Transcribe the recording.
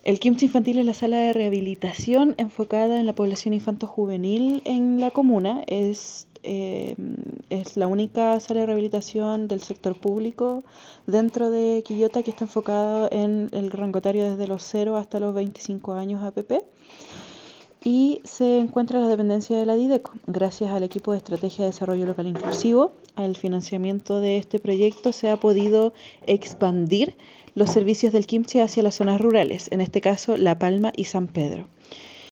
El Kimchi Infantil es la sala de rehabilitación enfocada en la población infanto-juvenil en la comuna. Es la única sala de rehabilitación del sector público dentro de Quillota que está enfocado en el rango etario desde los 0 hasta los 25 años APP. Y se encuentra en la dependencia de la DIDECO. Gracias al equipo de Estrategia de Desarrollo Local Inclusivo, al financiamiento de este proyecto se ha podido expandir los servicios del Kimchi hacia las zonas rurales, en este caso La Palma y San Pedro.